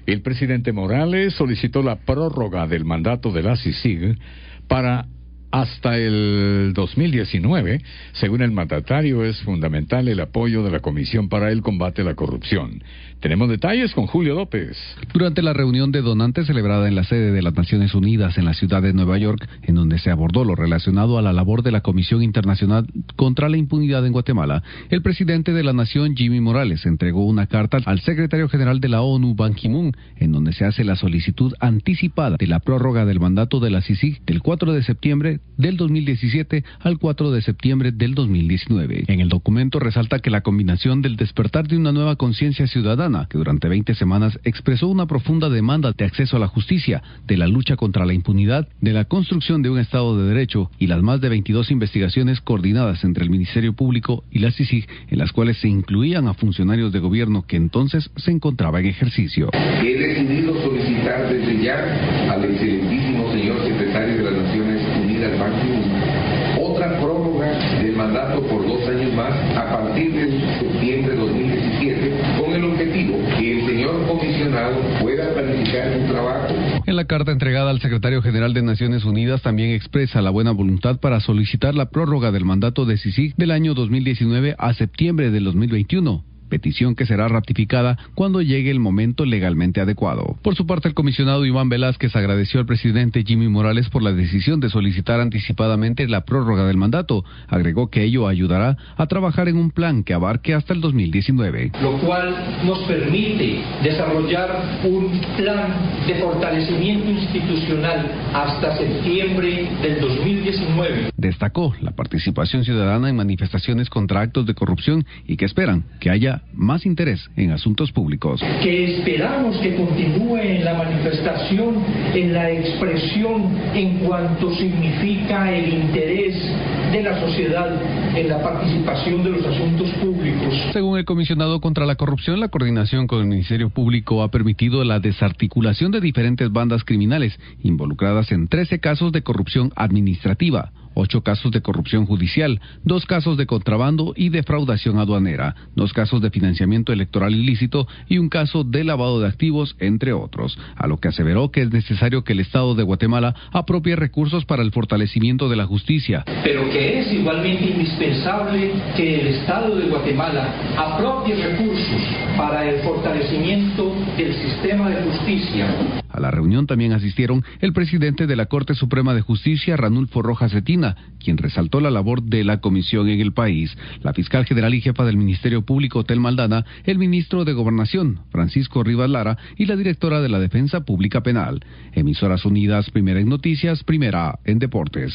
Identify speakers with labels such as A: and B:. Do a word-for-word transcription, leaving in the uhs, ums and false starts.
A: El presidente Morales solicitó la prórroga del mandato de la C I C I G para hasta el dos mil diecinueve. Según el mandatario, es fundamental el apoyo de la Comisión para el Combate a la Corrupción. Tenemos detalles con Julio López.
B: Durante la reunión de donantes celebrada en la sede de las Naciones Unidas en la ciudad de Nueva York, en donde se abordó lo relacionado a la labor de la Comisión Internacional contra la Impunidad en Guatemala, el presidente de la Nación, Jimmy Morales, entregó una carta al secretario general de la ONU, Ban Ki-moon, en donde se hace la solicitud anticipada de la prórroga del mandato de la C I C I G del cuatro de septiembre del dos mil diecisiete al cuatro de septiembre del dos mil diecinueve. En el documento resalta que la combinación del despertar de una nueva conciencia ciudadana, que durante veinte semanas expresó una profunda demanda de acceso a la justicia, de la lucha contra la impunidad, de la construcción de un Estado de Derecho y las más de veintidós investigaciones coordinadas entre el Ministerio Público y la C I C I G, en las cuales se incluían a funcionarios de gobierno que entonces se encontraba en ejercicio.
C: He decidido solicitar desde ya al excelentísimo señor secretario de las Naciones Unidas, Ban Ki-moon, otra prórroga del mandato por dos años más a partir del septiembre de dos mil diecisiete, con el objetivo que el señor comisionado pueda planificar un trabajo.
B: En la carta entregada al secretario general de Naciones Unidas también expresa la buena voluntad para solicitar la prórroga del mandato de C I C I G del año dos mil diecinueve a septiembre del dos mil veintiuno. Petición que será ratificada cuando llegue el momento legalmente adecuado. Por su parte, el comisionado Iván Velázquez agradeció al presidente Jimmy Morales por la decisión de solicitar anticipadamente la prórroga del mandato. Agregó que ello ayudará a trabajar en un plan que abarque hasta el dos mil diecinueve.
D: Lo cual nos permite desarrollar un plan de fortalecimiento institucional hasta septiembre del dos mil diecinueve.
B: Destacó la participación ciudadana en manifestaciones contra actos de corrupción y que esperan que haya más interés en asuntos públicos.
D: Que esperamos que continúe en la manifestación, en la expresión en cuanto significa el interés de la sociedad en la participación de los asuntos públicos.
B: Según el comisionado contra la corrupción, la coordinación con el Ministerio Público ha permitido la desarticulación de diferentes bandas criminales involucradas en trece casos de corrupción administrativa, ocho casos de corrupción judicial, dos casos de contrabando y defraudación aduanera, dos casos de financiamiento electoral ilícito y un caso de lavado de activos, entre otros, a lo que aseveró que es necesario que el Estado de Guatemala apropie recursos para el fortalecimiento de la justicia.
D: Pero que es igualmente indispensable que el Estado de Guatemala apropie recursos para el fortalecimiento del sistema de justicia.
B: A la reunión también asistieron el presidente de la Corte Suprema de Justicia, Ranulfo Rojas Cetina, quien resaltó la labor de la comisión en el país, la fiscal general y jefa del Ministerio Público, Telma Aldana, el ministro de Gobernación, Francisco Rivas Lara, y la directora de la Defensa Pública Penal. Emisoras Unidas, primera en noticias, primera en deportes.